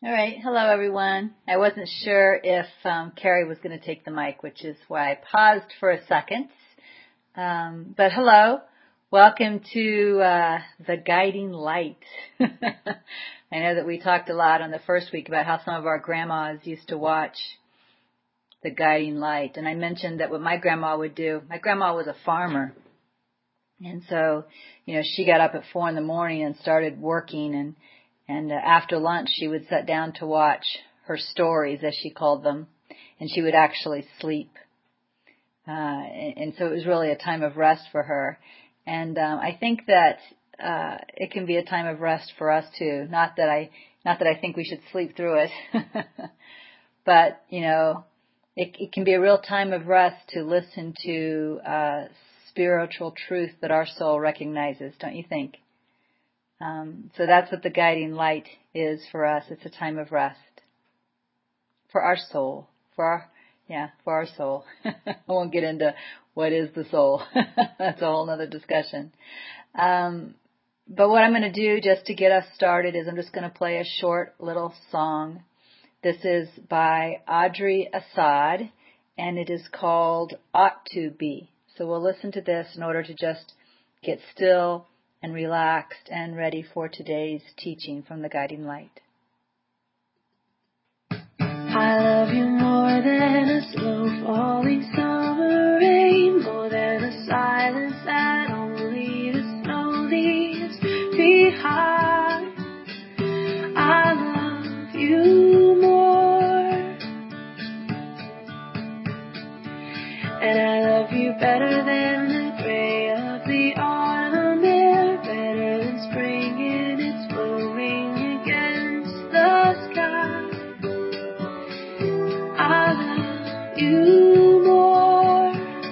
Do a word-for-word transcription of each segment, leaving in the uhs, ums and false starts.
All right. Hello, everyone. I wasn't sure if um, Carrie was going to take the mic, which is why I paused for a second. Um, but hello. Welcome to uh, the Guiding Light. I know that we talked a lot on the first week about how some of our grandmas used to watch the Guiding Light. And I mentioned that what my grandma would do, my grandma was a farmer. And so, you know, she got up at four in the morning and started working, and and uh, after lunch she would sit down to watch her stories, as she called them, and she would actually sleep. Uh, and, and so it was really a time of rest for her. And um, I think that uh, it can be a time of rest for us too. Not that I, not that I think we should sleep through it, but you know, it, it can be a real time of rest to listen to uh, spiritual truth that our soul recognizes, don't you think? Um, so that's what the Guiding Light is for us. It's a time of rest for our soul, for our, yeah, for our soul. I won't get into what is the soul. That's a whole other discussion. Um, but what I'm going to do just to get us started is I'm just going to play a short little song. This is by Audrey Assad, and it is called Ought to Be. So we'll listen to this in order to just get still and relaxed and ready for today's teaching from the Guiding Light. I love you more than a slow falling summer rain, more than a silence that only the snow leaves behind. I love you more, and I love you better than the gray of the autumn air, better than spring in its blooming against the sky. I love you more.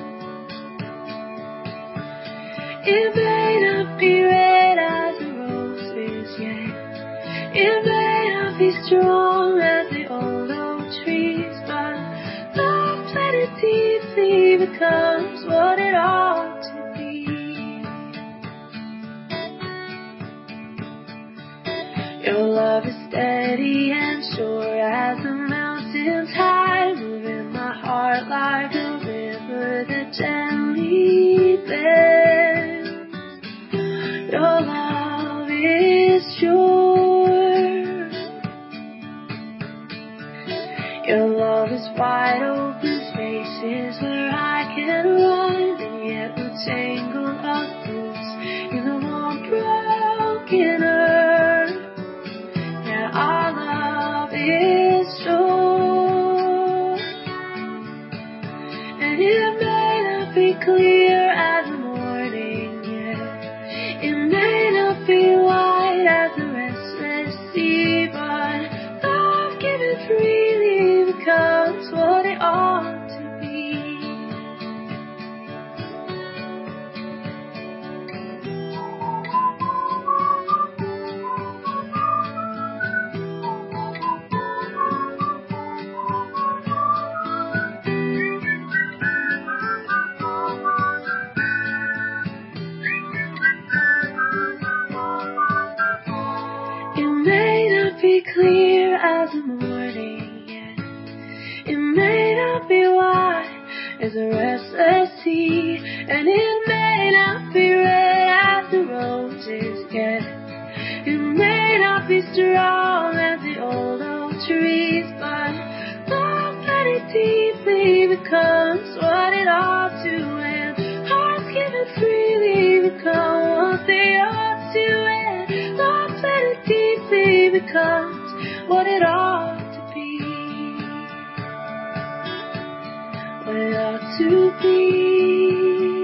It may not be red as the roses yet, it may not be strong as the old oak trees, but love planted deeply becomes what it ought to be. Your love is steady and sure as the mountains high, moving my heart like a river that gently bends. Your love is sure. Your love is wide open spaces where I can run, and yet we're tangled up loose in the warm broken earth. Yeah, our love is sure, and it may not be clear as the morning yet, it may not be wide as the restless sea, but love given freely becomes what it ought to be. Be clear as the morning, yeah. It may not be wide as a restless sea, and it may not be red as the roses yet. It may not be strong as the old oak trees, but love planted deeply becomes what it ought to, and hearts given freely become what they ought to, and love planted deeply becomes what it ought to be, what it ought to be.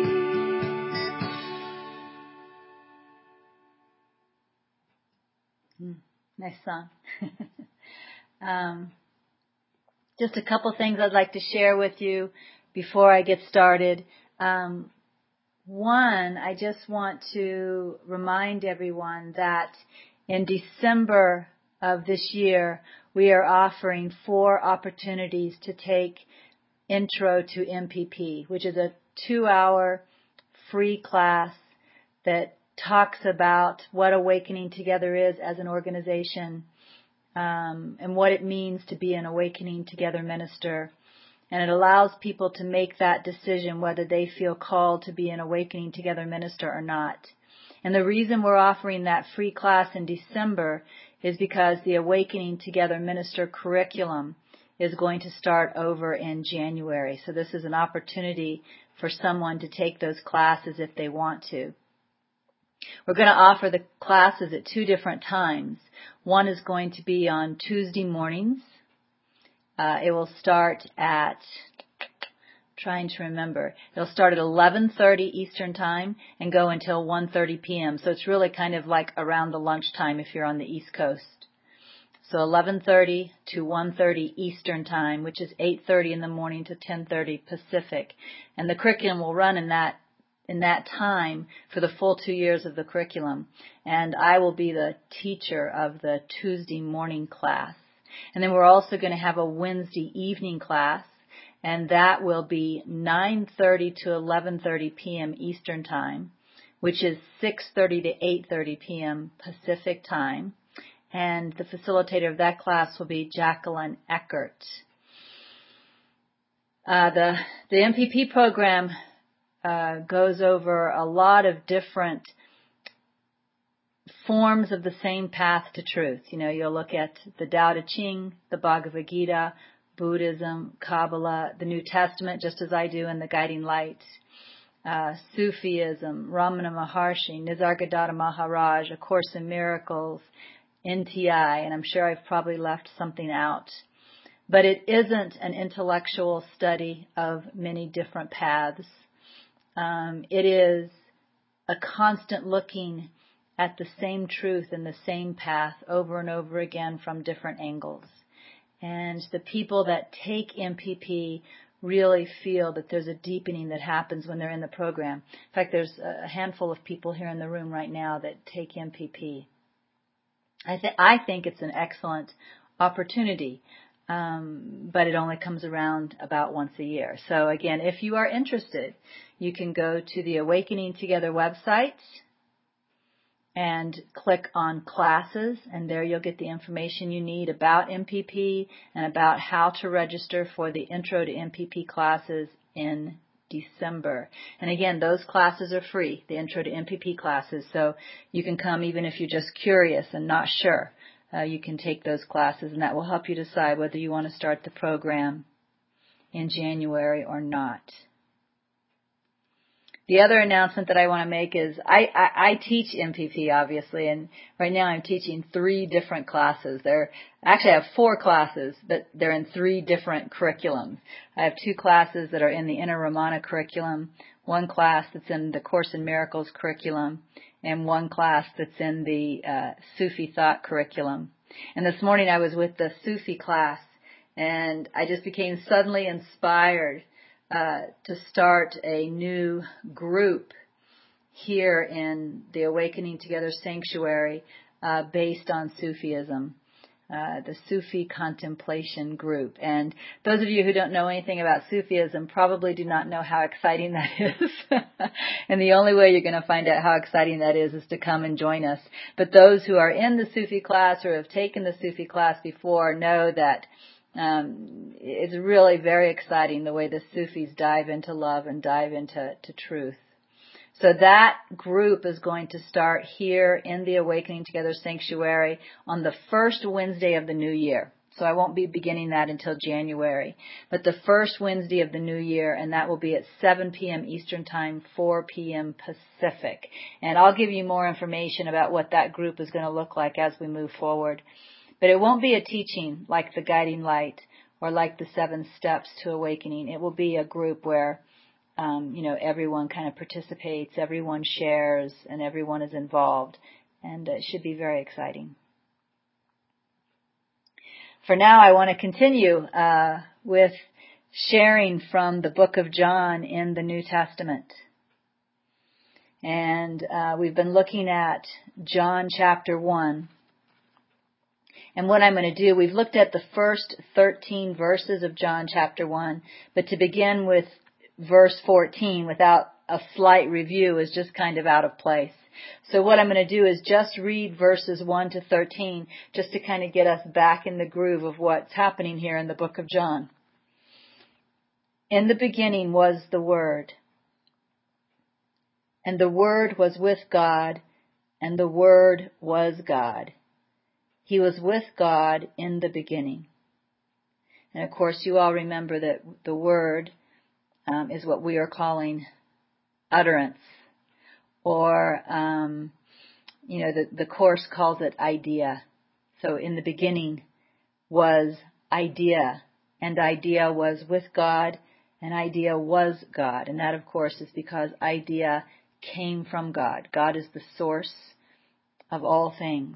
Mm, nice song. um, just a couple things I'd like to share with you before I get started. Um, one, I just want to remind everyone that in December of this year, we are offering four opportunities to take Intro to M P P, which is a two-hour free class that talks about what Awakening Together is as an organization, um, and what it means to be an Awakening Together minister. And it allows people to make that decision whether they feel called to be an Awakening Together minister or not. And the reason we're offering that free class in December is because the Awakening Together minister curriculum is going to start over in January. So this is an opportunity for someone to take those classes if they want to. We're going to offer the classes at two different times. One is going to be on Tuesday mornings. Uh, it will start at, trying to remember, it'll start at eleven thirty Eastern Time and go until one thirty p.m. So it's really kind of like around the lunchtime if you're on the East Coast. So eleven thirty to one thirty Eastern Time, which is eight thirty in the morning to ten thirty Pacific. And the curriculum will run in that in that time for the full two years of the curriculum. And I will be the teacher of the Tuesday morning class. And then we're also going to have a Wednesday evening class, and that will be nine thirty to eleven thirty p.m. Eastern Time, which is six thirty to eight thirty p.m. Pacific Time. And the facilitator of that class will be Jacqueline Eckert. Uh, the the M P P program uh, goes over a lot of different forms of the same path to truth. You know, you'll look at the Tao Te Ching, the Bhagavad Gita, Buddhism, Kabbalah, the New Testament, just as I do in the Guiding Light, uh, Sufism, Ramana Maharshi, Nisargadatta Maharaj, A Course in Miracles, N T I, and I'm sure I've probably left something out. But it isn't an intellectual study of many different paths. Um, it is a constant looking at the same truth and the same path over and over again from different angles. And the people that take M P P really feel that there's a deepening that happens when they're in the program. In fact, there's a handful of people here in the room right now that take M P P. I, th- I think it's an excellent opportunity, um, but it only comes around about once a year. So again, if you are interested, you can go to the Awakening Together website and click on classes, and there you'll get the information you need about M P P and about how to register for the Intro to M P P classes in December. And again, those classes are free, the Intro to M P P classes, so you can come even if you're just curious and not sure. Uh, you can take those classes, and that will help you decide whether you want to start the program in January or not. The other announcement that I want to make is I, I, I teach M P P, obviously, and right now I'm teaching three different classes. There, actually, I have four classes, but they're in three different curriculums. I have two classes that are in the Inner Ramana curriculum, one class that's in the Course in Miracles curriculum, and one class that's in the uh, Sufi Thought curriculum. And this morning I was with the Sufi class, and I just became suddenly inspired Uh, to start a new group here in the Awakening Together Sanctuary uh, based on Sufism, uh, the Sufi Contemplation Group. And those of you who don't know anything about Sufism probably do not know how exciting that is. And the only way you're going to find out how exciting that is is to come and join us. But those who are in the Sufi class or have taken the Sufi class before know that Um, it's really very exciting the way the Sufis dive into love and dive into to truth. So that group is going to start here in the Awakening Together Sanctuary on the first Wednesday of the new year. So I won't be beginning that until January. But the first Wednesday of the new year, and that will be at seven p.m. Eastern Time, four p.m. Pacific. And I'll give you more information about what that group is going to look like as we move forward. But it won't be a teaching like the Guiding Light or like the Seven Steps to Awakening. It will be a group where, um, you know, everyone kind of participates, everyone shares, and everyone is involved. And it should be very exciting. For now, I want to continue uh, with sharing from the book of John in the New Testament. And uh, we've been looking at John chapter one. And what I'm going to do, we've looked at the first thirteen verses of John chapter one, but to begin with verse fourteen without a slight review is just kind of out of place. So what I'm going to do is just read verses one to thirteen, just to kind of get us back in the groove of what's happening here in the book of John. In the beginning was the Word, and the Word was with God, and the Word was God. He was with God in the beginning. And of course, you all remember that the Word um, is what we are calling utterance, or, um, you know, the, the Course calls it idea. So in the beginning was idea, and idea was with God, and idea was God. And that, of course, is because idea came from God. God is the source of all things.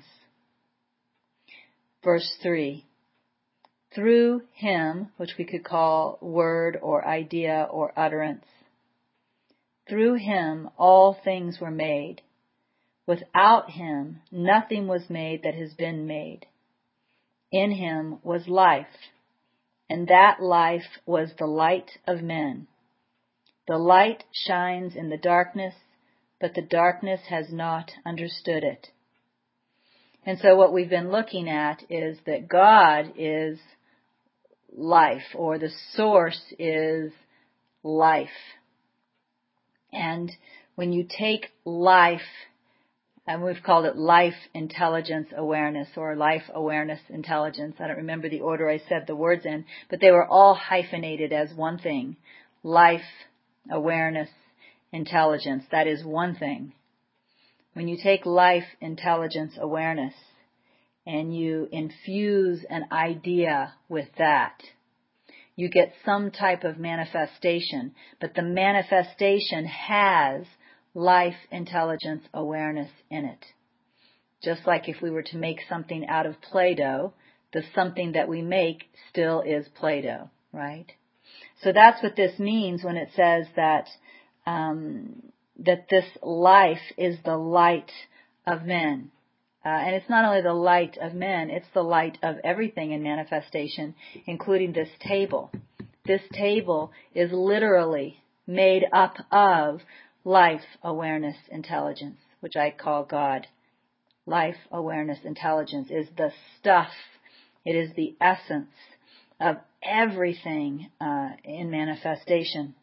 Verse three. Through him, which we could call word or idea or utterance, through him all things were made. Without him nothing was made that has been made. In him was life, and that life was the light of men. The light shines in the darkness, but the darkness has not understood it. And so what we've been looking at is that God is life, or the source is life. And when you take life, and we've called it life intelligence awareness, or life awareness intelligence. I don't remember the order I said the words in, but they were all hyphenated as one thing. Life awareness intelligence. That is one thing. When you take life intelligence awareness and you infuse an idea with that, you get some type of manifestation, but the manifestation has life intelligence awareness in it. Just like if we were to make something out of Play-Doh, the something that we make still is Play-Doh, right? So that's what this means when it says that um, that this life is the light of men. Uh, and it's not only the light of men, it's the light of everything in manifestation, including this table. This table is literally made up of life awareness intelligence, which I call God. Life awareness intelligence is the stuff, it is the essence of everything uh, in manifestation.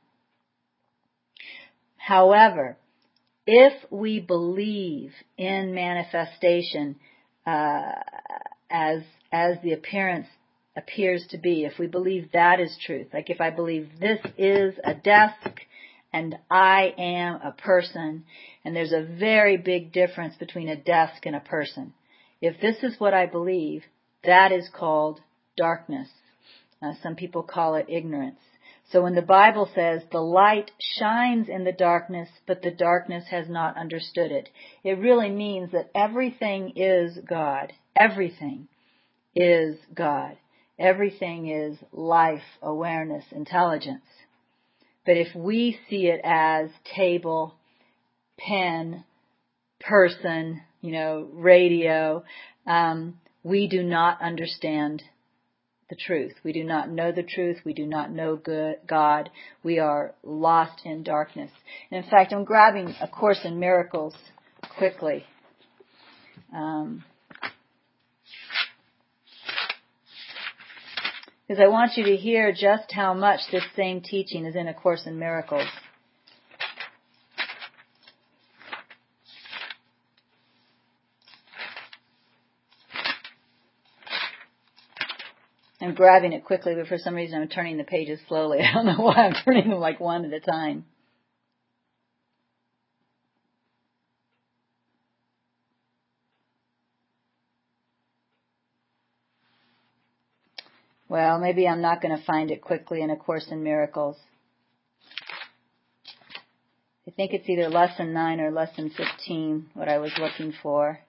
However, if we believe in manifestation uh, as as the appearance appears to be, if we believe that is truth, like if I believe this is a desk and I am a person, and there's a very big difference between a desk and a person. If this is what I believe, that is called darkness. Uh, some people call it ignorance. So when the Bible says the light shines in the darkness, but the darkness has not understood it, it really means that everything is God. Everything is God. Everything is life, awareness, intelligence. But if we see it as table, pen, person, you know, radio, um, we do not understand the truth. We do not know the truth. We do not know good, God. We are lost in darkness. And in fact, I'm grabbing A Course in Miracles quickly. Um, because I want you to hear just how much this same teaching is in A Course in Miracles. I'm grabbing it quickly, but for some reason I'm turning the pages slowly. I don't know why I'm turning them like one at a time. Well, maybe I'm not going to find it quickly in A Course in Miracles. I think it's either lesson nine or lesson fifteen, what I was looking for.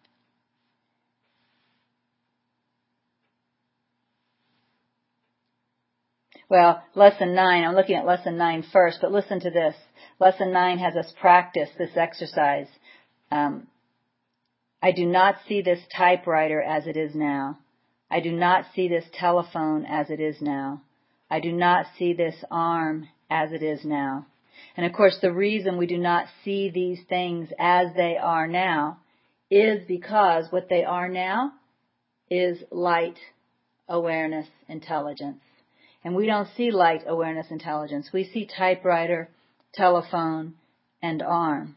Well, lesson nine, I'm looking at lesson nine first, but listen to this. Lesson nine has us practice this exercise. Um, I do not see this typewriter as it is now. I do not see this telephone as it is now. I do not see this arm as it is now. And of course, the reason we do not see these things as they are now is because what they are now is light, awareness, intelligence. And we don't see light, awareness, intelligence. We see typewriter, telephone, and arm.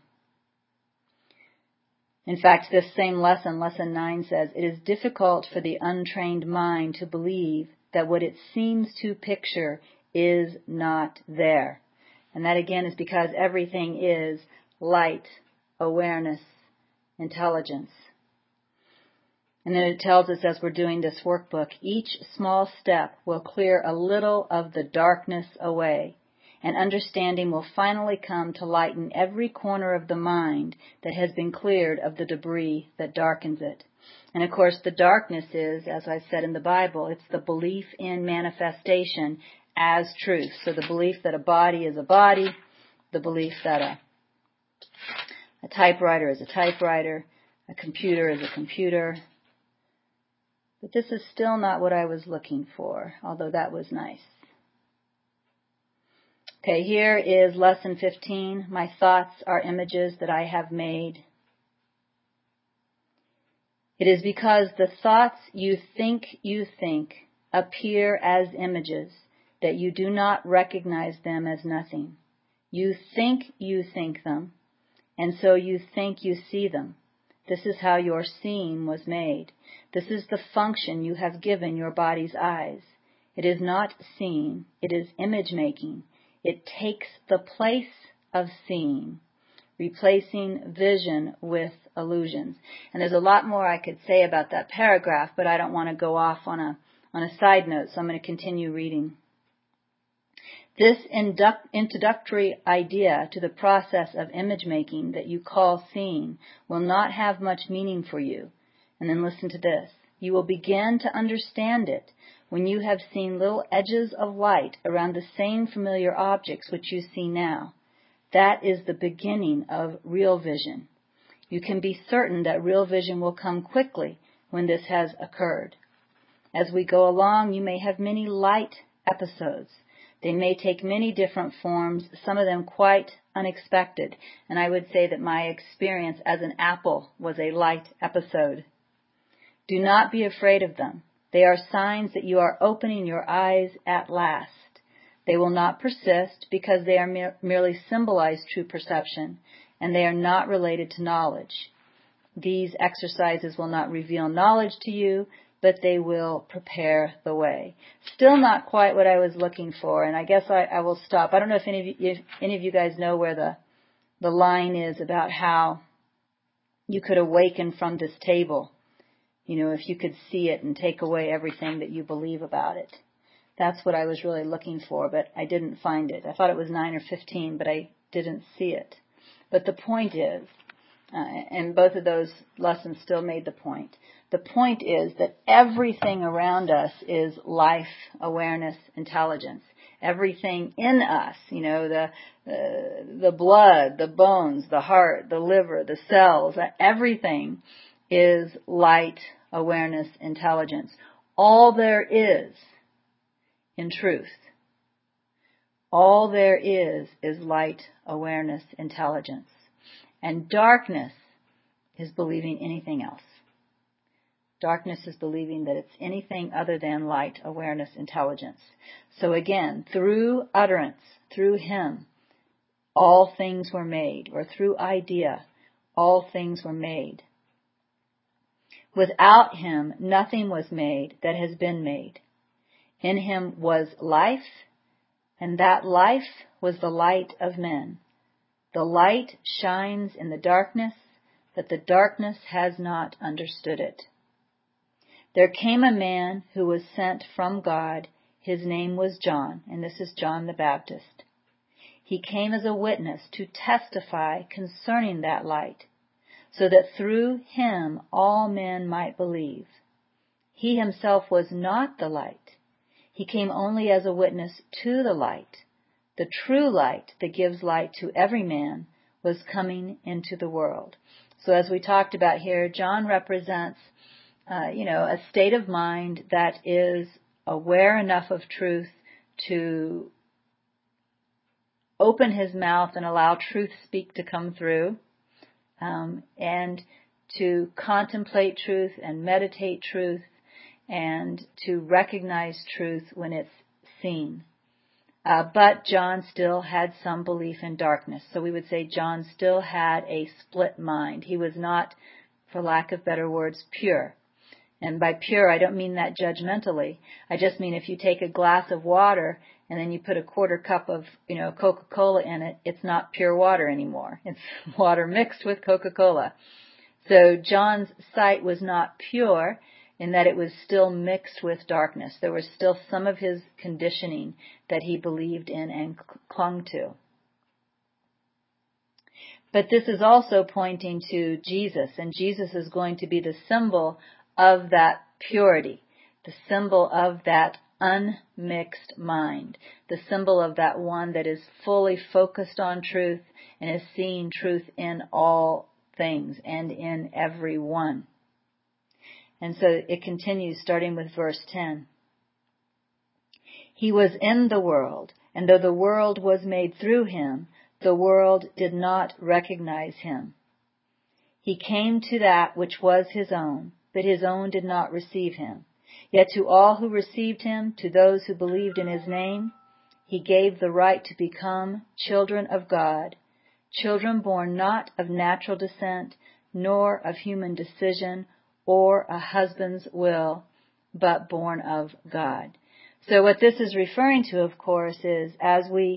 In fact, this same lesson, lesson nine, says, it is difficult for the untrained mind to believe that what it seems to picture is not there. And that again is because everything is light, awareness, intelligence. And then it tells us as we're doing this workbook, each small step will clear a little of the darkness away, and understanding will finally come to lighten every corner of the mind that has been cleared of the debris that darkens it. And of course, the darkness is, as I said in the Bible, it's the belief in manifestation as truth. So the belief that a body is a body, the belief that a, a typewriter is a typewriter, a computer is a computer. But this is still not what I was looking for, although that was nice. Okay, here is lesson fifteen. My thoughts are images that I have made. It is because the thoughts you think you think appear as images that you do not recognize them as nothing. You think you think them, and so you think you see them. This is how your seeing was made. This is the function you have given your body's eyes. It is not seeing, it is image-making. It takes the place of seeing, replacing vision with illusions. And there's a lot more I could say about that paragraph, but I don't want to go off on a on a side note, so I'm going to continue reading. This induct, introductory idea to the process of image-making that you call seeing will not have much meaning for you. And then listen to this. You will begin to understand it when you have seen little edges of light around the same familiar objects which you see now. That is the beginning of real vision. You can be certain that real vision will come quickly when this has occurred. As we go along, you may have many light episodes. They may take many different forms, some of them quite unexpected. And I would say that my experience as an apple was a light episode. Do not be afraid of them. They are signs that you are opening your eyes at last. They will not persist because they are mer- merely symbolize true perception, and they are not related to knowledge. These exercises will not reveal knowledge to you, but they will prepare the way. Still not quite what I was looking for, and I guess I, I will stop. I don't know if any of you, if any of you guys know where the the line is about how you could awaken from this table. You know, if you could see it and take away everything that you believe about it. That's what I was really looking for, but I didn't find it. I thought it was nine or fifteen, but I didn't see it. But the point is, uh, and both of those lessons still made the point, the point is that everything around us is life, awareness, intelligence. Everything in us, you know, the uh, the blood, the bones, the heart, the liver, the cells, everything is light, awareness, intelligence. All there is, in truth, all there is is light, awareness, intelligence. And darkness is believing anything else. Darkness is believing that it's anything other than light, awareness, intelligence. So again, through utterance, through Him, all things were made, or through idea, all things were made. Without Him, nothing was made that has been made. In Him was life, and that life was the light of men. The light shines in the darkness, but the darkness has not understood it. There came a man who was sent from God. His name was John, and this is John the Baptist. He came as a witness to testify concerning that light, so that through him all men might believe. He himself was not the light. He came only as a witness to the light. The true light that gives light to every man was coming into the world. So as we talked about here, John represents, uh, you know, a state of mind that is aware enough of truth to open his mouth and allow truth speak to come through, um, and to contemplate truth and meditate truth and to recognize truth when it's seen. Uh, but John still had some belief in darkness. So we would say John still had a split mind. He was not, for lack of better words, pure. And by pure, I don't mean that judgmentally. I just mean if you take a glass of water and then you put a quarter cup of, you know, Coca-Cola in it, it's not pure water anymore. It's water mixed with Coca-Cola. So John's sight was not pure in that it was still mixed with darkness. There was still some of his conditioning that he believed in and clung to. But this is also pointing to Jesus, and Jesus is going to be the symbol of that purity, the symbol of that unmixed mind, the symbol of that one that is fully focused on truth and is seeing truth in all things and in every one. And so it continues starting with verse ten. He was in the world, and though the world was made through him, the world did not recognize him. He came to that which was his own, but his own did not receive him. Yet to all who received him, to those who believed in his name, he gave the right to become children of God, children born not of natural descent, nor of human decision, or a husband's will, but born of God. So what this is referring to, of course, is as we,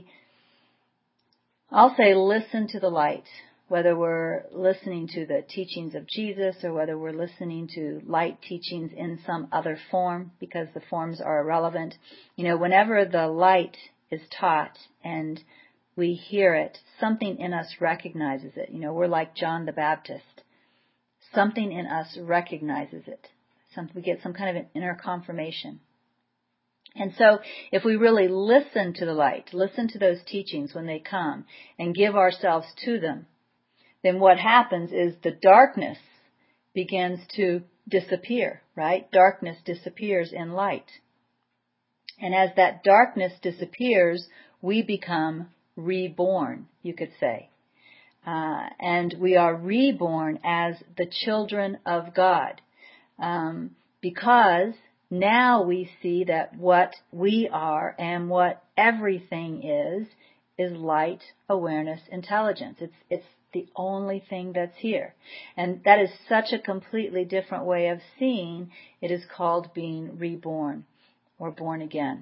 I'll say, listen to the light, whether we're listening to the teachings of Jesus or whether we're listening to light teachings in some other form, because the forms are irrelevant. You know, whenever the light is taught and we hear it, something in us recognizes it. You know, we're like John the Baptist. Something in us recognizes it. Some, we get some kind of an inner confirmation. And so if we really listen to the light, listen to those teachings when they come and give ourselves to them, then what happens is the darkness begins to disappear, right? Darkness disappears in light. And as that darkness disappears, we become reborn, you could say. Uh, and we are reborn as the children of God, um, because now we see that what we are and what everything is is light, awareness, intelligence. It's it's the only thing that's here, and that is such a completely different way of seeing. It is called being reborn or born again,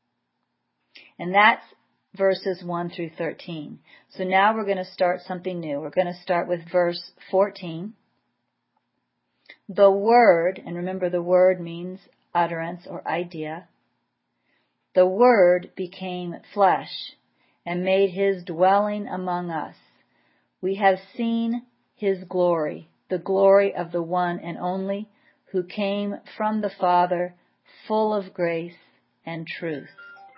and that's verses one through thirteen. So now we're going to start something new. We're going to start with verse fourteen. The Word, and remember the word means utterance or idea. The Word became flesh and made his dwelling among us. We have seen his glory, the glory of the one and only who came from the Father, full of grace and truth.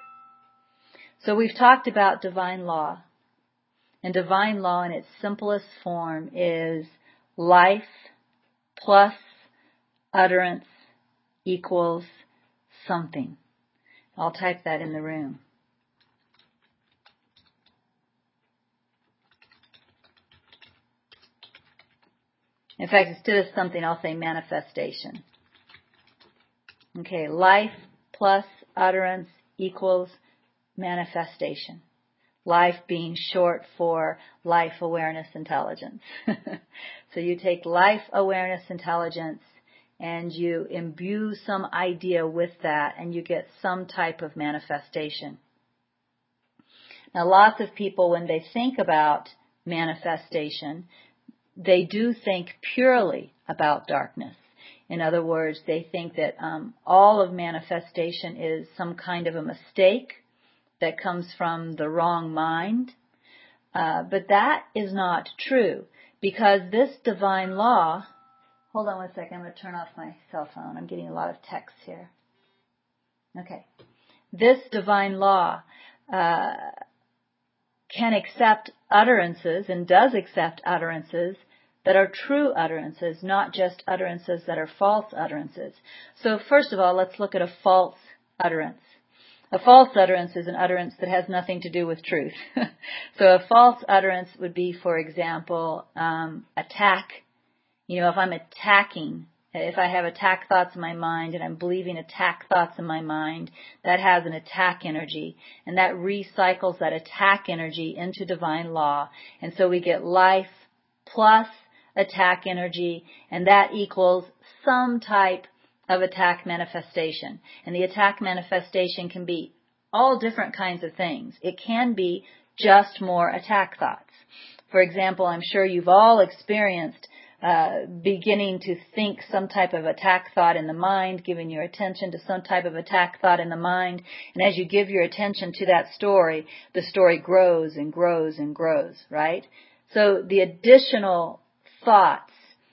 So we've talked about divine law. And divine law in its simplest form is life plus utterance equals something. I'll type that in the room. In fact, instead of something, I'll say manifestation. Okay, life plus utterance equals manifestation. Life being short for life awareness intelligence. So you take life awareness intelligence and you imbue some idea with that and you get some type of manifestation. Now lots of people, when they think about manifestation, they do think purely about darkness. In other words, they think that um, all of manifestation is some kind of a mistake that comes from the wrong mind. Uh, but that is not true, because this divine law, hold on one second, I'm going to turn off my cell phone. I'm getting a lot of text here. Okay. This divine law uh, can accept utterances and does accept utterances that are true utterances, not just utterances that are false utterances. So first of all, let's look at a false utterance. A false utterance is an utterance that has nothing to do with truth. So a false utterance would be, for example, um, attack. You know, if I'm attacking, if I have attack thoughts in my mind and I'm believing attack thoughts in my mind, that has an attack energy. And that recycles that attack energy into divine law. And so we get life plus attack energy, and that equals some type of attack manifestation. And the attack manifestation can be all different kinds of things. It can be just more attack thoughts. For example, I'm sure you've all experienced uh, beginning to think some type of attack thought in the mind, giving your attention to some type of attack thought in the mind. And as you give your attention to that story, the story grows and grows and grows, right? So the additional thoughts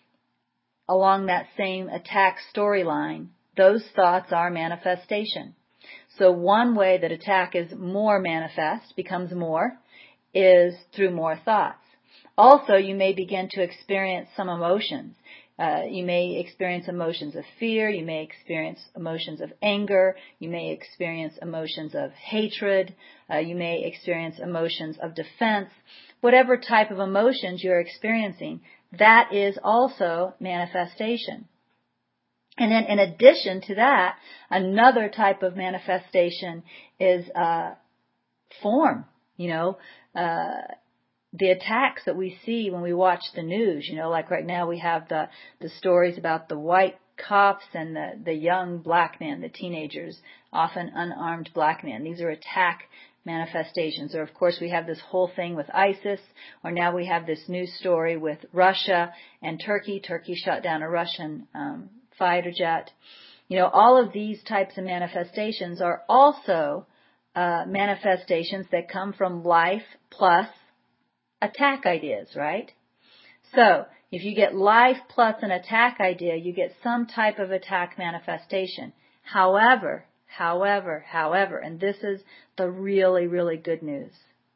along that same attack storyline, those thoughts are manifestation. So one way that attack is more manifest, becomes more, is through more thoughts. Also, you may begin to experience some emotions. Uh, you may experience emotions of fear. You may experience emotions of anger. You may experience emotions of hatred. Uh, you may experience emotions of defense. Whatever type of emotions you're experiencing, that is also manifestation. And then in addition to that, another type of manifestation is uh, form. You know, uh, the attacks that we see when we watch the news, you know, like right now we have the, the stories about the white cops and the, the young black men, the teenagers, often unarmed black men. These are attack manifestations. Or, of course, we have this whole thing with ISIS, or now we have this new story with Russia and Turkey. Turkey shot down a Russian um, fighter jet. You know, all of these types of manifestations are also uh, manifestations that come from life plus attack ideas, right? So, if you get life plus an attack idea, you get some type of attack manifestation. However, However, however, and this is the really, really good news.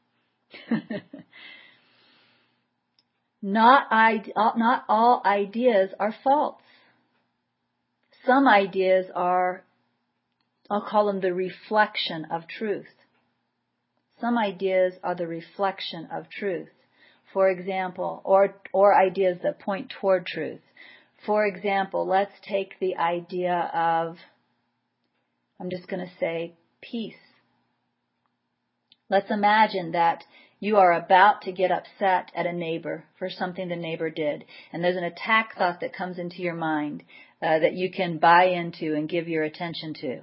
Not, ide- not all ideas are false. Some ideas are, I'll call them the reflection of truth. Some ideas are the reflection of truth. For example, or, or ideas that point toward truth. For example, let's take the idea of, I'm just going to say peace. Let's imagine that you are about to get upset at a neighbor for something the neighbor did, and there's an attack thought that comes into your mind uh, that you can buy into and give your attention to.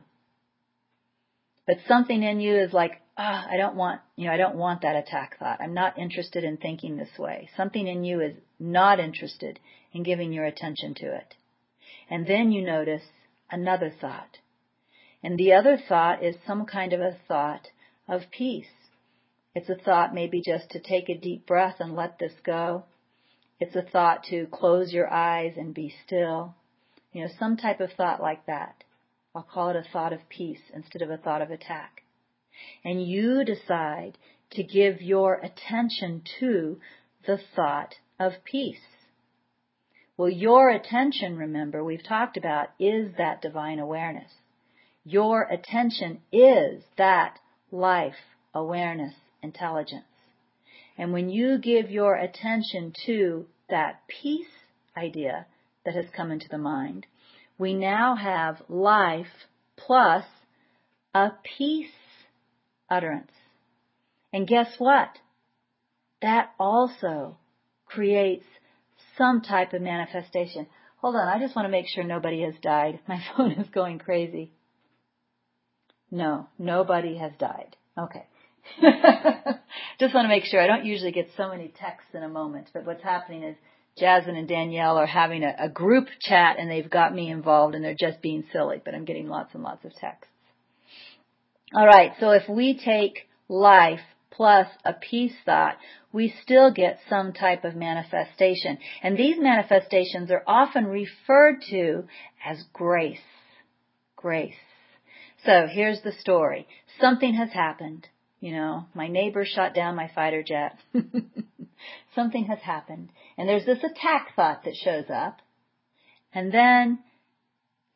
But something in you is like, ah, oh, I don't want, you know, I don't want that attack thought. I'm not interested in thinking this way. Something in you is not interested in giving your attention to it. And then you notice another thought. And the other thought is some kind of a thought of peace. It's a thought maybe just to take a deep breath and let this go. It's a thought to close your eyes and be still. You know, some type of thought like that. I'll call it a thought of peace instead of a thought of attack. And you decide to give your attention to the thought of peace. Well, your attention, remember, we've talked about, is that divine awareness. Your attention is that life, awareness, intelligence. And when you give your attention to that peace idea that has come into the mind, we now have life plus a peace utterance. And guess what? That also creates some type of manifestation. Hold on, I just want to make sure nobody has died. My phone is going crazy. No, nobody has died. Okay. Just want to make sure. I don't usually get so many texts in a moment, but what's happening is Jasmine and Danielle are having a, a group chat and they've got me involved and they're just being silly, but I'm getting lots and lots of texts. All right, so if we take life plus a peace thought, we still get some type of manifestation. And these manifestations are often referred to as grace. Grace. So here's the story. Something has happened. You know, my neighbor shot down my fighter jet. Something has happened. And there's this attack thought that shows up. And then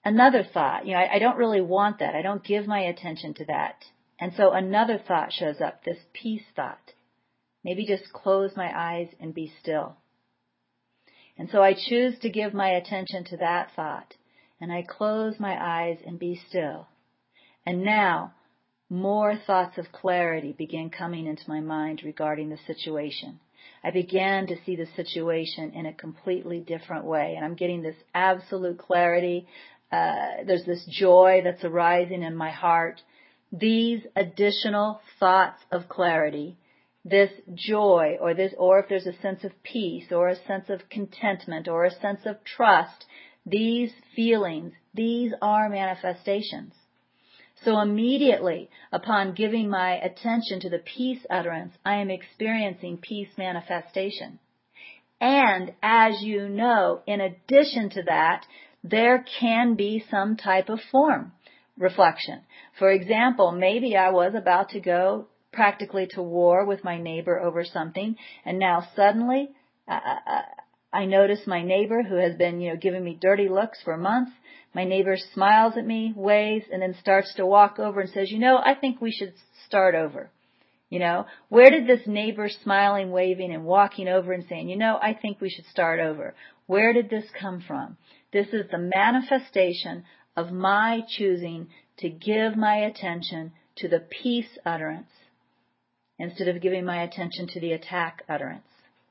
another thought, you know, I, I don't really want that. I don't give my attention to that. And so another thought shows up, this peace thought. Maybe just close my eyes and be still. And so I choose to give my attention to that thought. And I close my eyes and be still. And now, more thoughts of clarity begin coming into my mind regarding the situation. I began to see the situation in a completely different way. And I'm getting this absolute clarity. Uh, there's this joy that's arising in my heart. These additional thoughts of clarity, this joy, or this, or if there's a sense of peace, or a sense of contentment, or a sense of trust, these feelings, these are manifestations. So immediately upon giving my attention to the peace utterance, I am experiencing peace manifestation. And as you know, in addition to that, there can be some type of form reflection. For example, maybe I was about to go practically to war with my neighbor over something, and now suddenly uh, I notice my neighbor who has been, you know, giving me dirty looks for months. My neighbor smiles at me, waves, and then starts to walk over and says, you know, I think we should start over. You know, where did this neighbor smiling, waving, and walking over and saying, you know, I think we should start over? Where did this come from? This is the manifestation of my choosing to give my attention to the peace utterance instead of giving my attention to the attack utterance.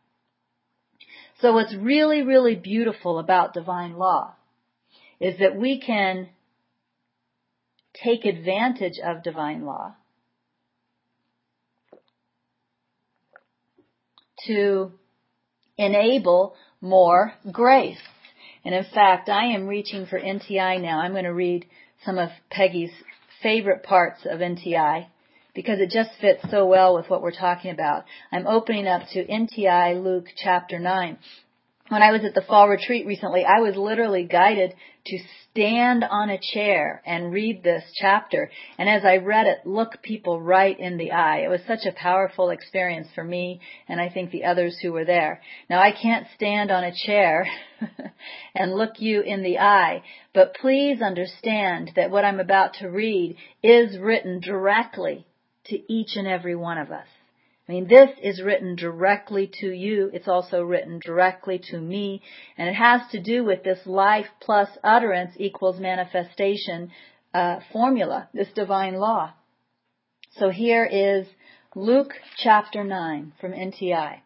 So what's really, really beautiful about divine law is that we can take advantage of divine law to enable more grace. And in fact, I am reaching for N T I now. I'm going to read some of Peggy's favorite parts of N T I because it just fits so well with what we're talking about. I'm opening up to N T I Luke chapter nine. When I was at the fall retreat recently, I was literally guided to stand on a chair and read this chapter. And as I read it, look people right in the eye. It was such a powerful experience for me and I think the others who were there. Now, I can't stand on a chair and look you in the eye, but please understand that what I'm about to read is written directly to each and every one of us. I mean, this is written directly to you. It's also written directly to me. And it has to do with this life plus utterance equals manifestation uh, formula, this divine law. So here is Luke chapter nine from N T I.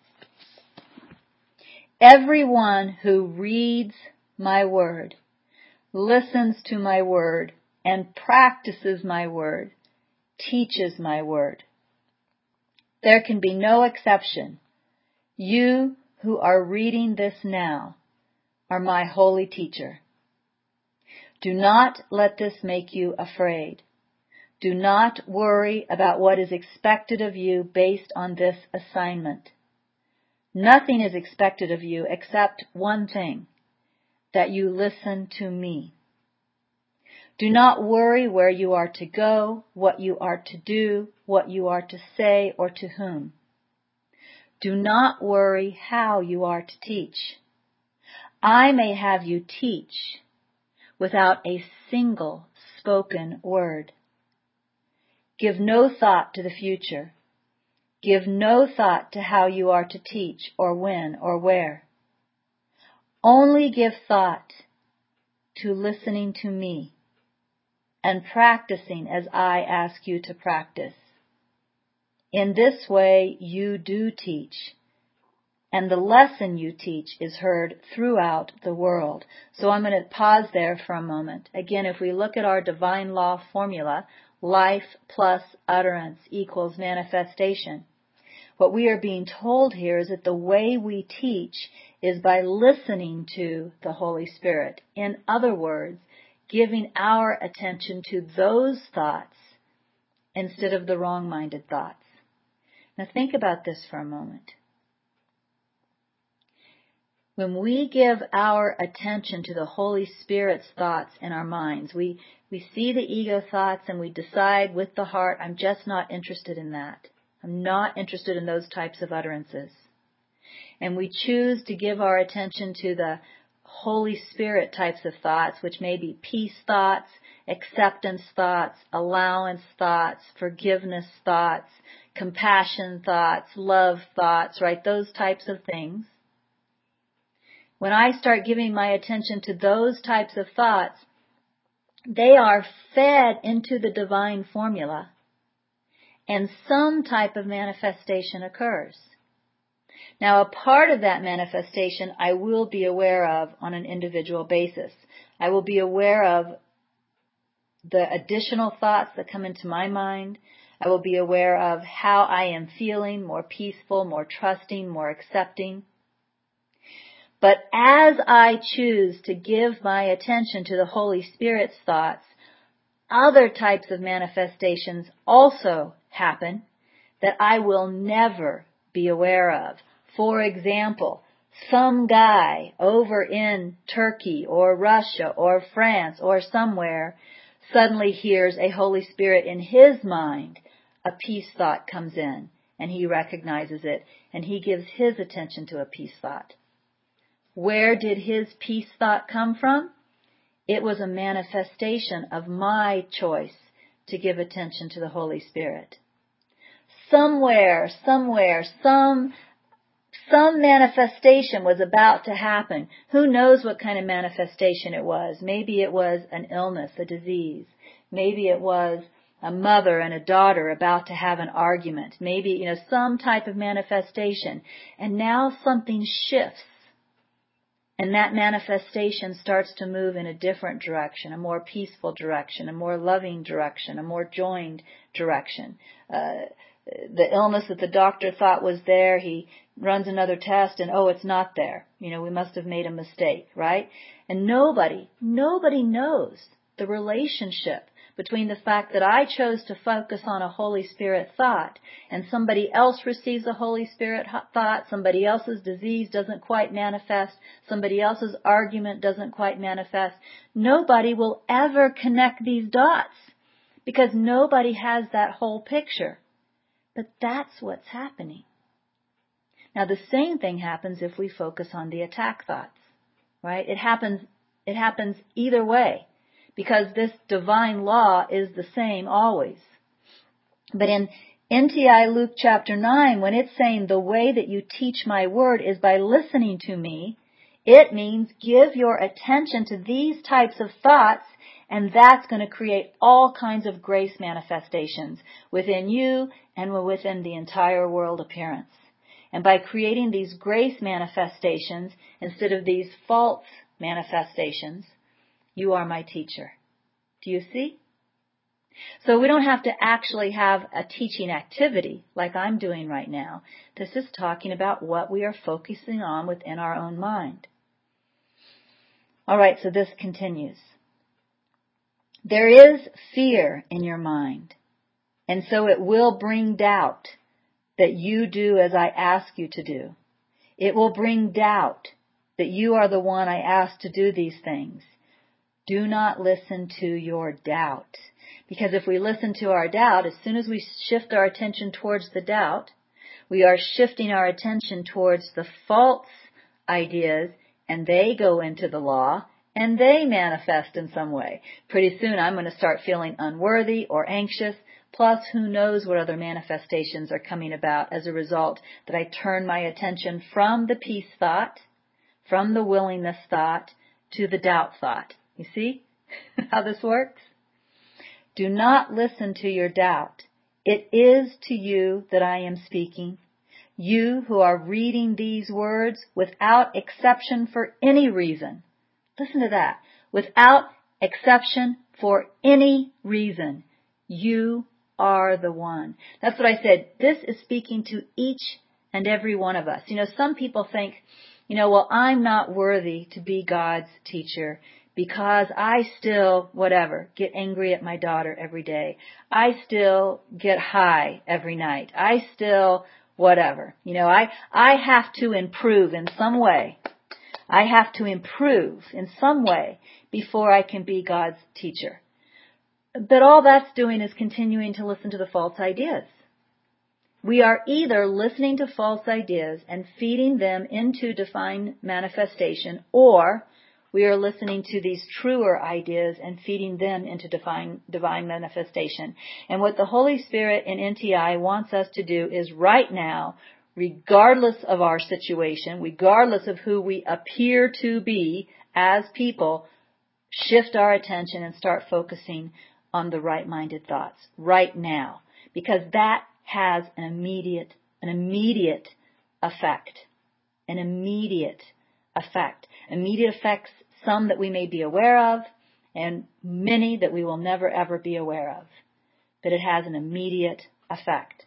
Everyone who reads my word, listens to my word, and practices my word, teaches my word. There can be no exception. You who are reading this now are my holy teacher. Do not let this make you afraid. Do not worry about what is expected of you based on this assignment. Nothing is expected of you except one thing, that you listen to me. Do not worry where you are to go, what you are to do, what you are to say, or to whom. Do not worry how you are to teach. I may have you teach without a single spoken word. Give no thought to the future. Give no thought to how you are to teach, or when, or where. Only give thought to listening to me and practicing as I ask you to practice. In this way you do teach, and the lesson you teach is heard throughout the world. So I'm going to pause there for a moment. Again, if we look at our divine law formula, life plus utterance equals manifestation. What we are being told here is that the way we teach is by listening to the Holy Spirit. In other words, giving our attention to those thoughts instead of the wrong-minded thoughts. Now think about this for a moment. When we give our attention to the Holy Spirit's thoughts in our minds, we, we see the ego thoughts and we decide with the heart, I'm just not interested in that. I'm not interested in those types of utterances. And we choose to give our attention to the Holy Spirit types of thoughts, which may be peace thoughts, acceptance thoughts, allowance thoughts, forgiveness thoughts, compassion thoughts, love thoughts, right? Those types of things. When I start giving my attention to those types of thoughts, they are fed into the divine formula, and some type of manifestation occurs. Now, a part of that manifestation I will be aware of on an individual basis. I will be aware of the additional thoughts that come into my mind. I will be aware of how I am feeling, more peaceful, more trusting, more accepting. But as I choose to give my attention to the Holy Spirit's thoughts, other types of manifestations also happen that I will never be aware of. For example, some guy over in Turkey or Russia or France or somewhere suddenly hears a Holy Spirit in his mind. A peace thought comes in, and he recognizes it, and he gives his attention to a peace thought. Where did his peace thought come from? It was a manifestation of my choice to give attention to the Holy Spirit. Somewhere, somewhere, some some manifestation was about to happen. Who knows what kind of manifestation it was? Maybe it was an illness, a disease. Maybe it was a mother and a daughter about to have an argument. Maybe, you know, some type of manifestation. And now something shifts. And that manifestation starts to move in a different direction, a more peaceful direction, a more loving direction, a more joined direction. Uh, the illness that the doctor thought was there, he runs another test and, oh, it's not there. You know, we must have made a mistake, right? And nobody, nobody knows the relationship between the fact that I chose to focus on a Holy Spirit thought and somebody else receives a Holy Spirit thought, somebody else's disease doesn't quite manifest, somebody else's argument doesn't quite manifest. Nobody will ever connect these dots because nobody has that whole picture. But that's what's happening. Now, the same thing happens if we focus on the attack thoughts, right? It happens, it happens either way, because this divine law is the same always. But in N T I Luke chapter nine, when it's saying the way that you teach my word is by listening to me, it means give your attention to these types of thoughts, and that's going to create all kinds of grace manifestations within you and within the entire world appearance. And by creating these grace manifestations instead of these false manifestations, you are my teacher. Do you see? So we don't have to actually have a teaching activity like I'm doing right now. This is talking about what we are focusing on within our own mind. All right, so this continues. There is fear in your mind, and so it will bring doubt that you do as I ask you to do. It will bring doubt that you are the one I asked to do these things. Do not listen to your doubt. Because if we listen to our doubt, as soon as we shift our attention towards the doubt, we are shifting our attention towards the false ideas, and they go into the law, and they manifest in some way. Pretty soon I'm going to start feeling unworthy or anxious, plus who knows what other manifestations are coming about as a result that I turn my attention from the peace thought, from the willingness thought, to the doubt thought. You see how this works? Do not listen to your doubt. It is to you that I am speaking. You who are reading these words without exception for any reason. Listen to that. Without exception for any reason. You are the one. That's what I said. This is speaking to each and every one of us. You know, some people think, you know, well, I'm not worthy to be God's teacher because I still, whatever, get angry at my daughter every day. I still get high every night. I still, whatever. You know, I, I have to improve in some way. I have to improve in some way before I can be God's teacher. But all that's doing is continuing to listen to the false ideas. We are either listening to false ideas and feeding them into divine manifestation, or We are listening to these truer ideas and feeding them into divine, divine manifestation. And what the Holy Spirit in N T I wants us to do is right now, regardless of our situation, regardless of who we appear to be as people, shift our attention and start focusing on the right-minded thoughts right now, because that has an immediate, an immediate effect, an immediate effect. Immediate effects, some that we may be aware of, and many that we will never ever be aware of. But it has an immediate effect.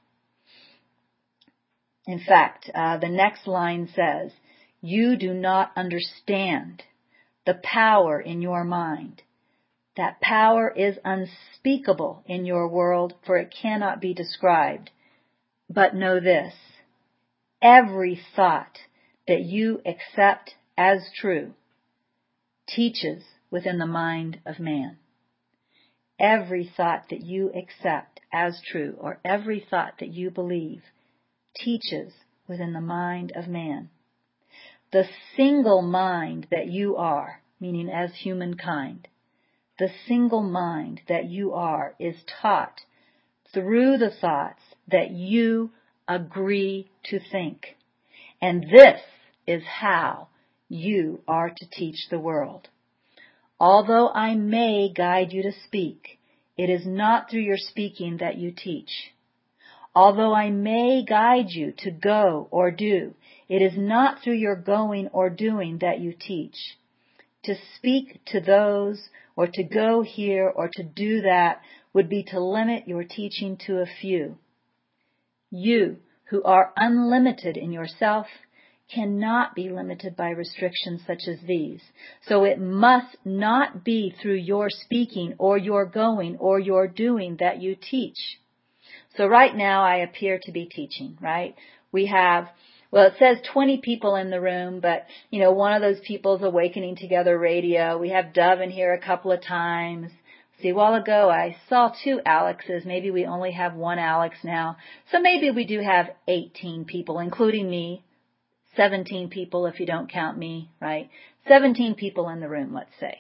In fact, uh, the next line says, "You do not understand the power in your mind. That power is unspeakable in your world, for it cannot be described. But know this, every thought that you accept as true teaches within the mind of man." Every thought that you accept as true, or every thought that you believe, teaches within the mind of man. The single mind that you are, meaning as humankind, the single mind that you are is taught through the thoughts that you agree to think. And this is how you are to teach the world. Although I may guide you to speak, it is not through your speaking that you teach. Although I may guide you to go or do, it is not through your going or doing that you teach. To speak to those, or to go here, or to do that, would be to limit your teaching to a few. You, who are unlimited in yourself, cannot be limited by restrictions such as these. So it must not be through your speaking or your going or your doing that you teach. So right now I appear to be teaching, right? We have, well, it says twenty people in the room, but, you know, one of those people is Awakening Together Radio. We have Dove in here a couple of times. See, a while ago I saw two Alexes. Maybe we only have one Alex now. So maybe we do have eighteen people, including me. seventeen people if you don't count me, right? seventeen people in the room, let's say.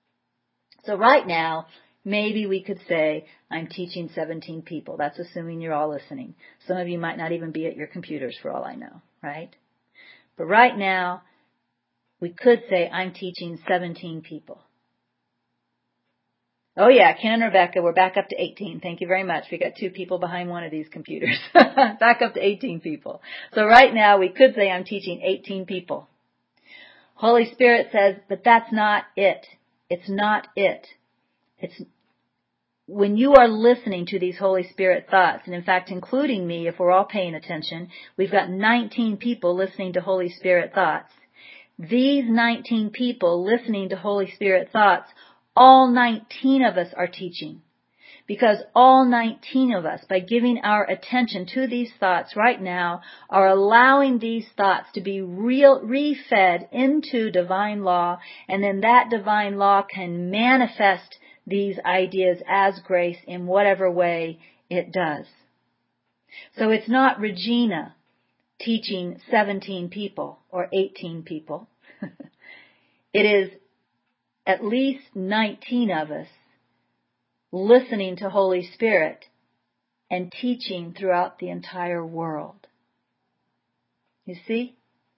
So right now, maybe we could say I'm teaching seventeen people. That's assuming you're all listening. Some of you might not even be at your computers for all I know, right? But right now, we could say I'm teaching seventeen people. Oh yeah, Ken and Rebecca, we're back up to eighteen. Thank you very much. We got two people behind one of these computers. Back up to eighteen people. So right now we could say I'm teaching eighteen people. Holy Spirit says, but that's not it. It's not it. It's when you are listening to these Holy Spirit thoughts, and in fact including me, if we're all paying attention, we've got nineteen people listening to Holy Spirit thoughts. These nineteen people listening to Holy Spirit thoughts, all nineteen of us are teaching, because all nineteen of us, by giving our attention to these thoughts right now, are allowing these thoughts to be real, re-fed into divine law, and then that divine law can manifest these ideas as grace in whatever way it does. So it's not Regina teaching seventeen people or eighteen people. It is at least nineteen of us listening to Holy Spirit and teaching throughout the entire world. You see?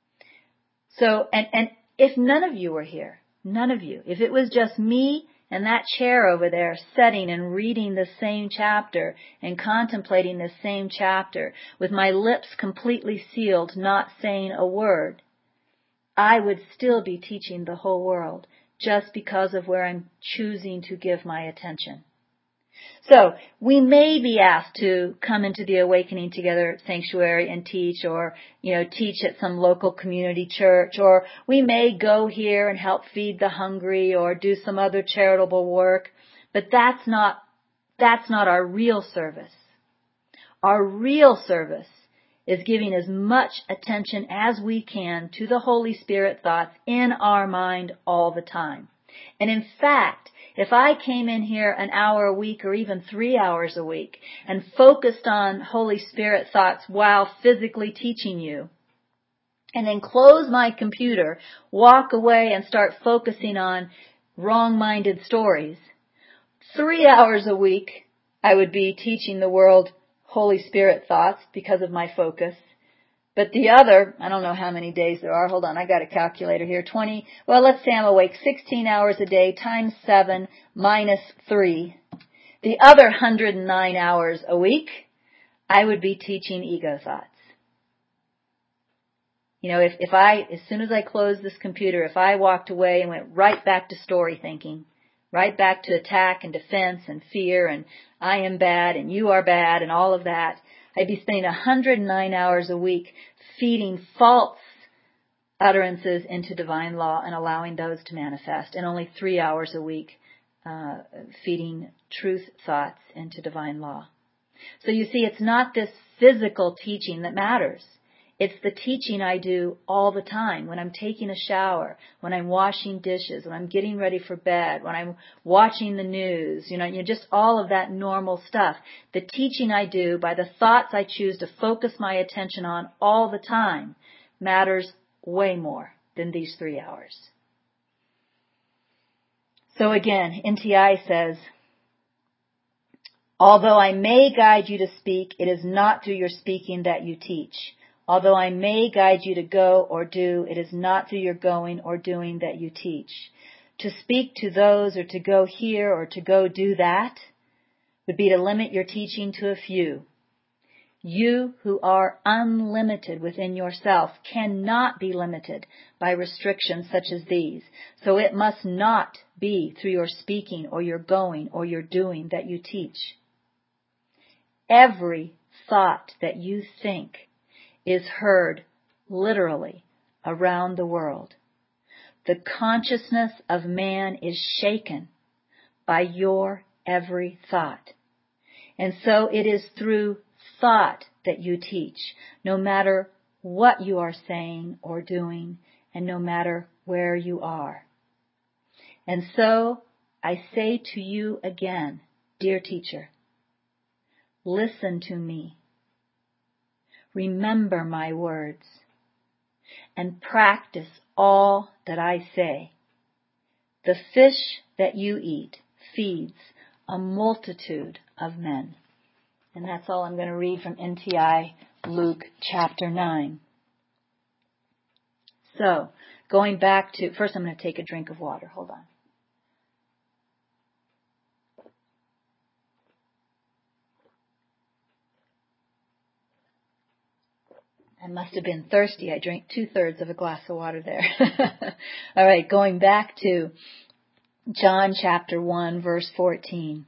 So, and, and if none of you were here, none of you, if it was just me and that chair over there sitting and reading the same chapter and contemplating the same chapter with my lips completely sealed, not saying a word, I would still be teaching the whole world, just because of where I'm choosing to give my attention. So we may be asked to come into the Awakening Together sanctuary and teach, or, you know, teach at some local community church, or we may go here and help feed the hungry or do some other charitable work. But that's not, that's not our real service. Our real service is giving as much attention as we can to the Holy Spirit thoughts in our mind all the time. And in fact, if I came in here an hour a week or even three hours a week and focused on Holy Spirit thoughts while physically teaching you, and then close my computer, walk away and start focusing on wrong-minded stories, three hours a week I would be teaching the world Holy Spirit thoughts because of my focus. But the other, I don't know how many days there are. Hold on, I got a calculator here. twenty, well, let's say I'm awake sixteen hours a day times seven minus three. The other one hundred nine hours a week, I would be teaching ego thoughts. You know, if, if I, as soon as I closed this computer, if I walked away and went right back to story thinking, right back to attack and defense and fear and I am bad and you are bad and all of that, I'd be spending one hundred nine hours a week feeding false utterances into divine law and allowing those to manifest, and only three hours a week uh, feeding truth thoughts into divine law. So you see, it's not this physical teaching that matters. It's the teaching I do all the time, when I'm taking a shower, when I'm washing dishes, when I'm getting ready for bed, when I'm watching the news, you know, you know, just all of that normal stuff. The teaching I do by the thoughts I choose to focus my attention on all the time matters way more than these three hours. So again, N T I says, although I may guide you to speak, it is not through your speaking that you teach. Although I may guide you to go or do, it is not through your going or doing that you teach. To speak to those or to go here or to go do that would be to limit your teaching to a few. You who are unlimited within yourself cannot be limited by restrictions such as these. So it must not be through your speaking or your going or your doing that you teach. Every thought that you think is heard literally around the world. The consciousness of man is shaken by your every thought. And so it is through thought that you teach, no matter what you are saying or doing, and no matter where you are. And so I say to you again, dear teacher, listen to me. Remember my words and practice all that I say. The fish that you eat feeds a multitude of men. And that's all I'm going to read from N T I, Luke chapter nine. So, going back to, first I'm going to take a drink of water. Hold on. I must have been thirsty. I drank two-thirds of a glass of water there. All right, going back to John chapter one, verse fourteen.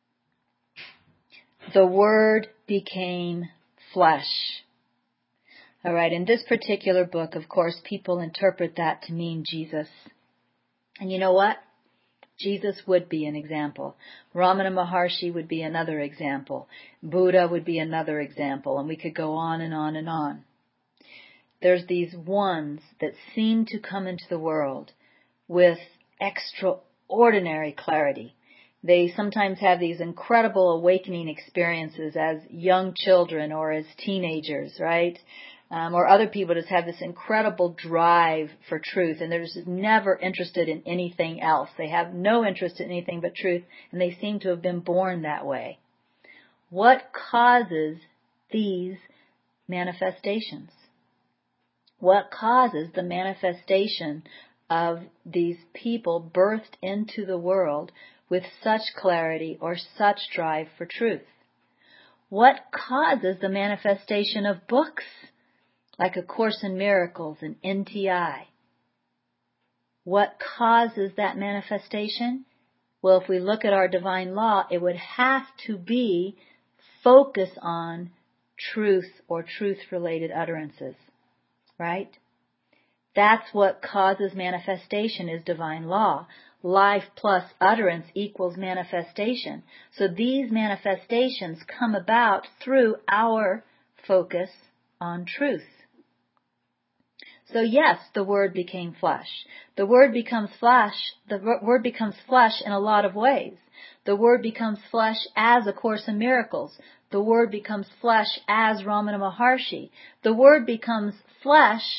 The Word became flesh. All right, in this particular book, of course, people interpret that to mean Jesus. And you know what? Jesus would be an example. Ramana Maharshi would be another example. Buddha would be another example. And we could go on and on and on. There's these ones that seem to come into the world with extraordinary clarity. They sometimes have these incredible awakening experiences as young children or as teenagers, right? Um, or other people just have this incredible drive for truth, and they're just never interested in anything else. They have no interest in anything but truth, and they seem to have been born that way. What causes these manifestations? What causes the manifestation of these people birthed into the world with such clarity or such drive for truth? What causes the manifestation of books like A Course in Miracles and N T I? What causes that manifestation? Well, if we look at our divine law, it would have to be focus on truth or truth-related utterances. Right? That's what causes manifestation is divine law. Life plus utterance equals manifestation. So these manifestations come about through our focus on truth. So yes, the Word became flesh. The Word becomes flesh. The Word becomes flesh in a lot of ways. The Word becomes flesh as A Course in Miracles. The Word becomes flesh as Ramana Maharshi. The Word becomes flesh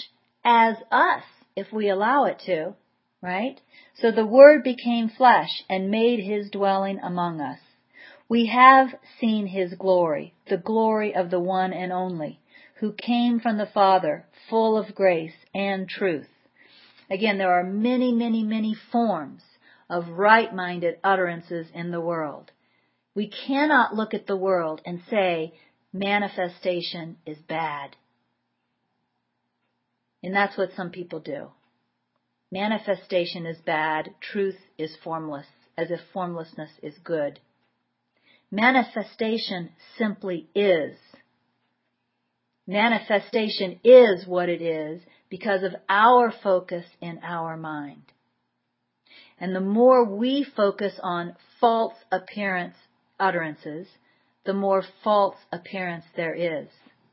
as us if we allow it to, right? So the Word became flesh and made His dwelling among us. We have seen His glory, the glory of the one and only, who came from the Father, full of grace and truth. Again, there are many, many, many forms of right-minded utterances in the world. We cannot look at the world and say manifestation is bad. And that's what some people do. Manifestation is bad, truth is formless, as if formlessness is good. Manifestation simply is. Manifestation is what it is because of our focus in our mind. And the more we focus on false appearance utterances, the more false appearance there is.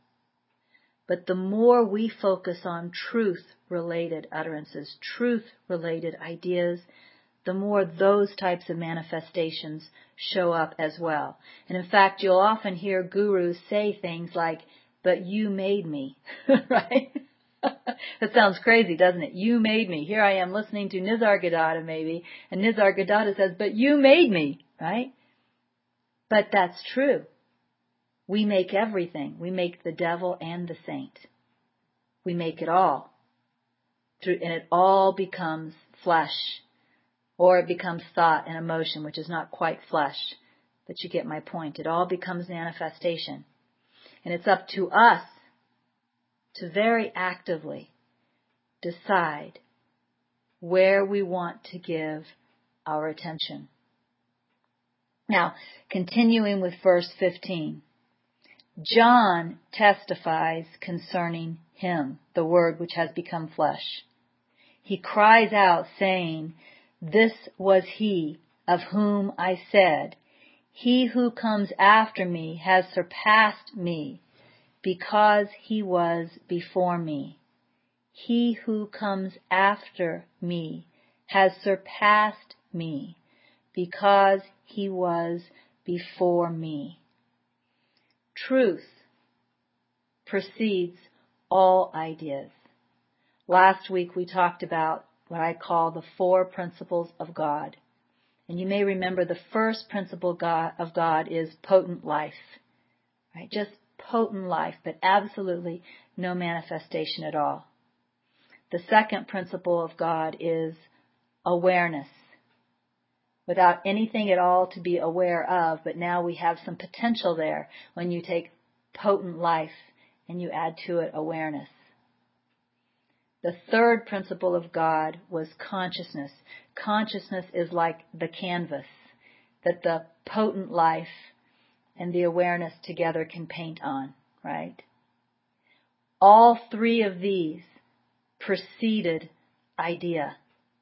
But the more we focus on truth-related utterances, truth-related ideas, the more those types of manifestations show up as well. And in fact, you'll often hear gurus say things like, but you made me, right? That sounds crazy, doesn't it? You made me. Here I am listening to Nisargadatta maybe, and Nisargadatta says, but you made me, right? But that's true. We make everything. We make the devil and the saint. We make it all. Through, and it all becomes flesh. Or it becomes thought and emotion, which is not quite flesh. But you get my point. It all becomes manifestation. And it's up to us to very actively decide where we want to give our attention. Now, continuing with verse fifteen. John testifies concerning Him, the Word which has become flesh. He cries out, saying, this was He of whom I said, He who comes after me has surpassed me, because He was before me. He who comes after me has surpassed me, because He was before me. Truth precedes all ideas. Last week we talked about what I call the four principles of God. And you may remember the first principle of God is potent life. Right? Just potent life, but absolutely no manifestation at all. The second principle of God is awareness. Without anything at all to be aware of, but now we have some potential there when you take potent life and you add to it awareness. The third principle of God was consciousness. Consciousness is like the canvas that the potent life and the awareness together can paint on, right? All three of these preceded idea.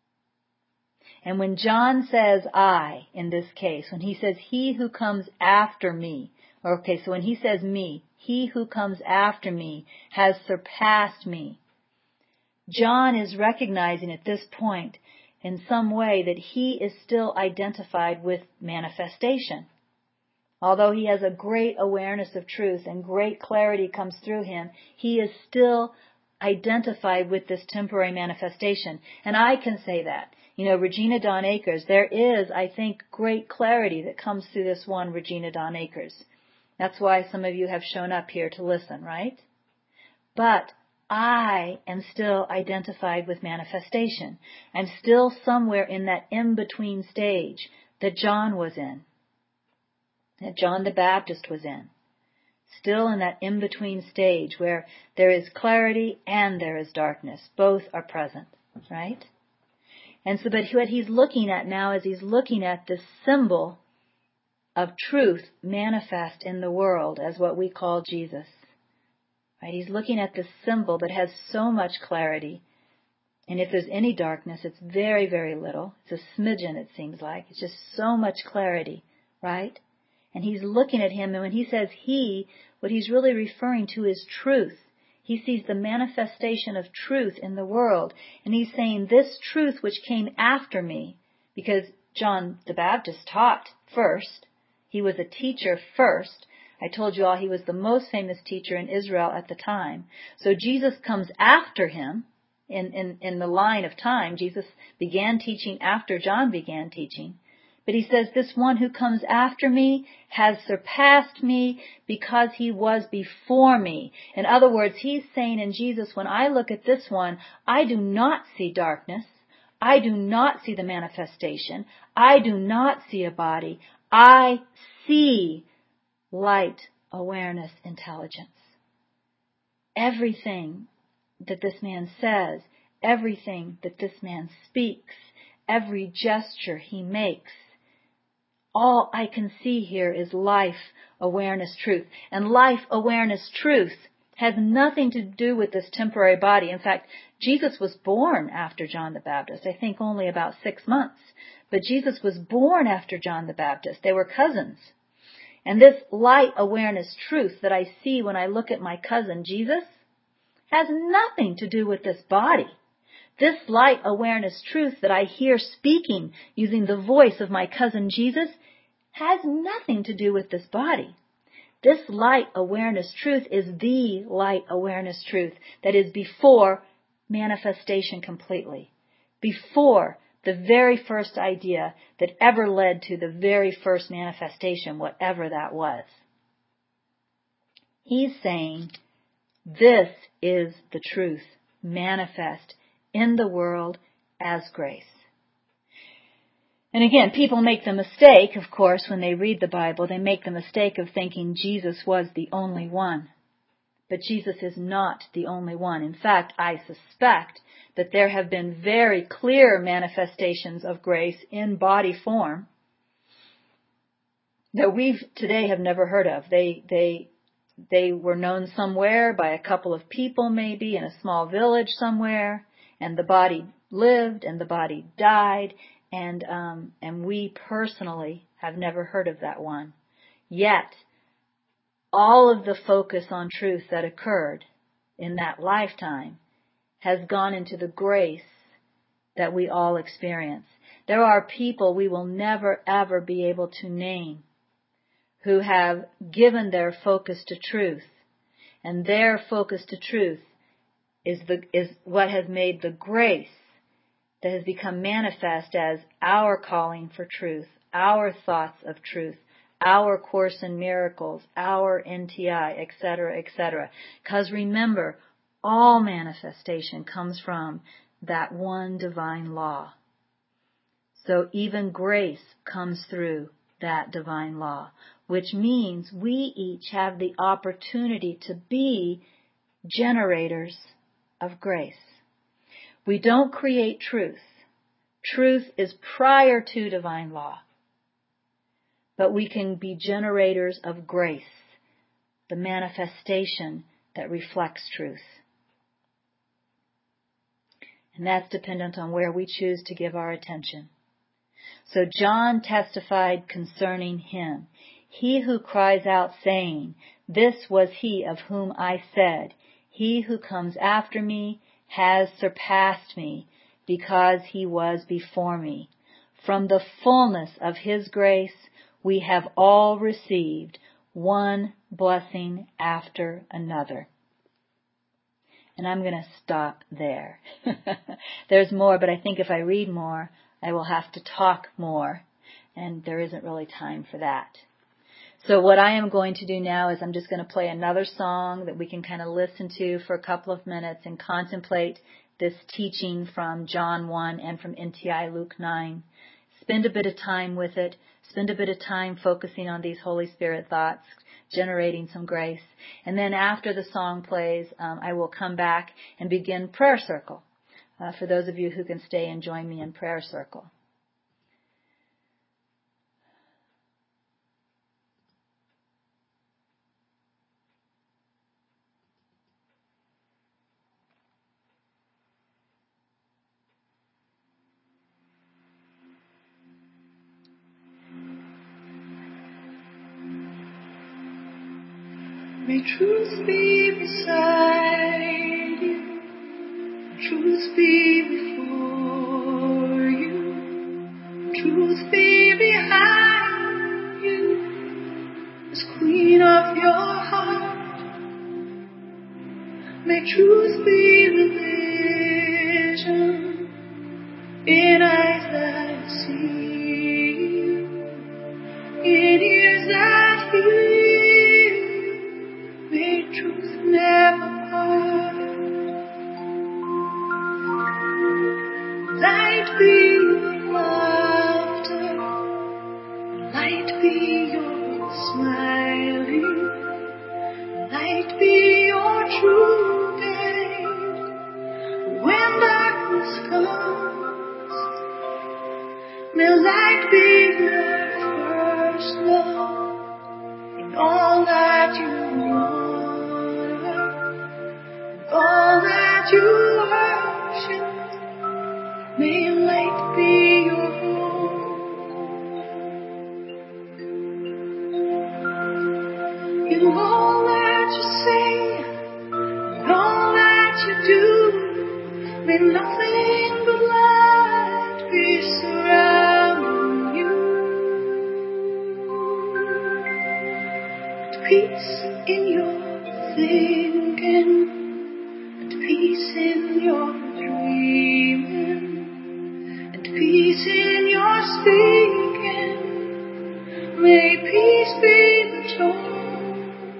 And when John says I, in this case, when he says he who comes after me, or okay, so when he says me, he who comes after me has surpassed me. John is recognizing at this point in some way that he is still identified with manifestation. Although he has a great awareness of truth and great clarity comes through him, he is still identified with this temporary manifestation. And I can say that. You know, Regina Dawn Akers, there is, I think, great clarity that comes through this one Regina Dawn Akers. That's why some of you have shown up here to listen, right? But I am still identified with manifestation. I'm still somewhere in that in-between stage that John was in, that John the Baptist was in. Still in that in-between stage where there is clarity and there is darkness. Both are present, right? And so, but what he's looking at now is he's looking at this symbol of truth manifest in the world as what we call Jesus. Right? He's looking at this symbol that has so much clarity. And if there's any darkness, it's very, very little. It's a smidgen, it seems like. It's just so much clarity, right? And he's looking at him, and when he says he, what he's really referring to is truth. He sees the manifestation of truth in the world. And he's saying this truth which came after me, because John the Baptist taught first. He was a teacher first. I told you all he was the most famous teacher in Israel at the time. So Jesus comes after him, in, in, in the line of time. Jesus began teaching after John began teaching. But he says, this one who comes after me has surpassed me because he was before me. In other words, he's saying in Jesus, when I look at this one, I do not see darkness. I do not see the manifestation. I do not see a body. I see light, awareness, intelligence. Everything that this man says, everything that this man speaks, every gesture he makes, all I can see here is life, awareness, truth. And life, awareness, truth has nothing to do with this temporary body. In fact, Jesus was born after John the Baptist, I think only about six months. But Jesus was born after John the Baptist. They were cousins. And this light, awareness, truth that I see when I look at my cousin Jesus has nothing to do with this body. This light, awareness, truth that I hear speaking using the voice of my cousin Jesus has nothing to do with this body. This light, awareness, truth is the light, awareness, truth that is before manifestation completely. Before the very first idea that ever led to the very first manifestation, whatever that was. He's saying, this is the truth manifest in the world as grace. And again, people make the mistake, of course, when they read the Bible, they make the mistake of thinking Jesus was the only one. But Jesus is not the only one. In fact, I suspect that there have been very clear manifestations of grace in body form that we today have never heard of. They, they, they were known somewhere by a couple of people, maybe in a small village somewhere. And the body lived and the body died, and um, and we personally have never heard of that one. Yet, all of the focus on truth that occurred in that lifetime has gone into the grace that we all experience. There are people we will never ever be able to name who have given their focus to truth, and their focus to truth is the is what has made the grace that has become manifest as our calling for truth, our thoughts of truth, our Course in Miracles, our N T I, et cetera, et cetera. Because remember, all manifestation comes from that one divine law. So even grace comes through that divine law, which means we each have the opportunity to be generators of grace. We don't create truth. Truth is prior to divine law. But we can be generators of grace, the manifestation that reflects truth. And that's dependent on where we choose to give our attention. So John testified concerning him, he who cries out saying, this was he of whom I said, he who comes after me has surpassed me because he was before me. From the fullness of his grace we have all received one blessing after another. And I'm going to stop there. There's more, but I think if I read more, I will have to talk more, and there isn't really time for that. So what I am going to do now is I'm just going to play another song that we can kind of listen to for a couple of minutes and contemplate this teaching from John one and from N T I Luke nine. Spend a bit of time with it. Spend a bit of time focusing on these Holy Spirit thoughts, generating some grace. And then after the song plays, um, I will come back and begin prayer circle. Uh, for those of you who can stay and join me in prayer circle. May truth be beside you, truth be before you, truth be behind you, as queen of your heart. May truth be within that here may truth never part. Light be your laughter, light be your smiling, light be your true gain. When darkness comes, may light be your first love. In all that you honor, in all that you worship, may light be your home. In all that you say, in all that you do, may nothing but light be surrounding you. And peace in your thinking, and peace in your dreaming, and peace in your speaking. May peace be the tone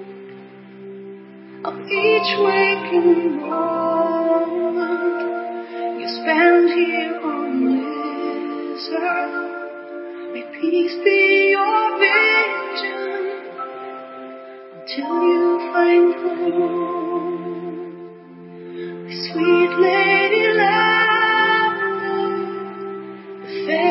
of each waking moment you spend here on this earth. May peace be your vision until you find home. My sweet Lady Lavender, the fair